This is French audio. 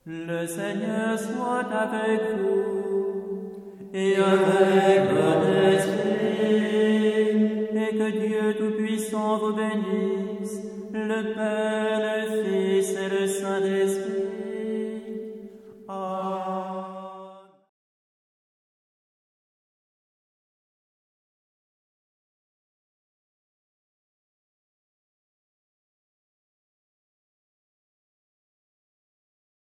Le Seigneur soit avec vous et avec votre esprit, et que Dieu Tout-Puissant vous bénisse, le Père